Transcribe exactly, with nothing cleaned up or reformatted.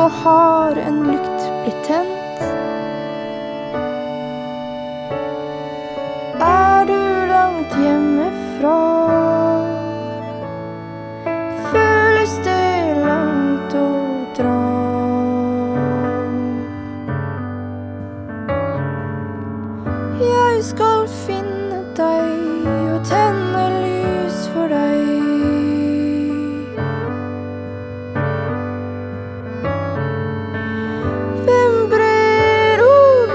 har en lykt blitt tent? Er du langt hjemmefra? Føles det langt å dra? Jeg skal finne